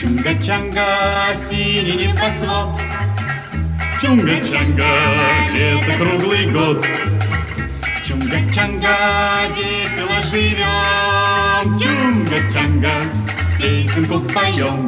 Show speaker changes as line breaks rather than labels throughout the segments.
Чунга-чанга, синий небосвод, Чунга-чанга, лето круглый год. Чунга-чанга, весело живем, Чунга-чанга, песенку поем.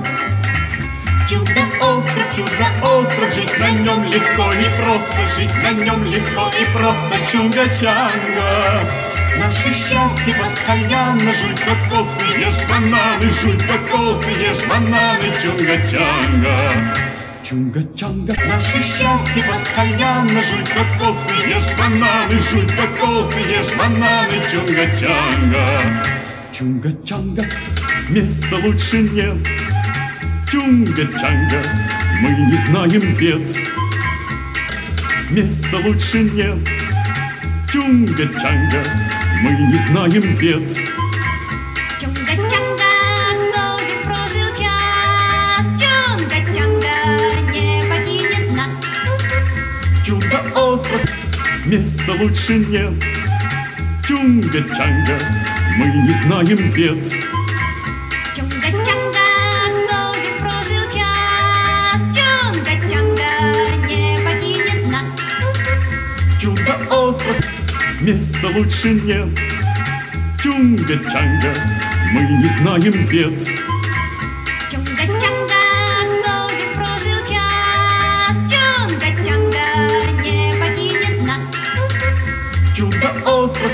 Чудо-остров, жить на нем легко и просто, жить на нем легко и просто. Чунга-чанга, наше счастье постоянно, жуй кокосы, ешь бананы, жуй кокосы, ешь бананы. Чунга-чанга, Чунга-чанга, наше счастье постоянно, жуй кокосы, ешь бананы, жуй кокосы, ешь бананы. Чунга-чанга, Чунга-чанга, места лучше нет. Чунга-чанга, мы не знаем бед. Места лучше нет. Чунга-чанга, мы не знаем бед.
Чунга-чанга, кто здесь прожил час? Чунга-чанга не покинет нас.
Чудо-остров, места лучше нет. Чунга-чанга, мы не знаем бед.
Чунга-чанга, кто здесь прожил час? Чунга-чанга не покинет нас.
Чудо-остров, места лучше нет. Чунга-чанга, мы не знаем бед.
Чунга-чанга, кто здесь прожил час? Чунга-чанга не покинет нас.
Чудо-остров.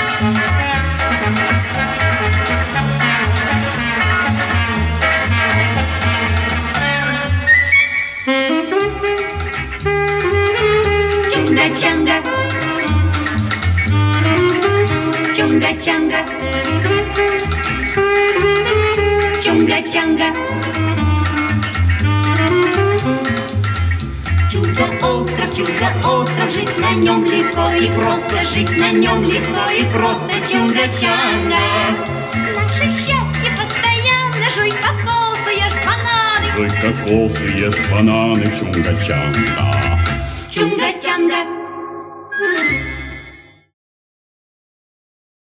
Чунга-чанга, Чунга-чанга, Чунга-чанга. Чудо-остров, жить на нем легко и просто, жить на нем легко и просто. Чунга-чанга, наше счастье постоянно, жуй кокосы, ешь бананы.
Жуй кокосы, ешь бананы. Чунга-чанга.
Чунга-чанга.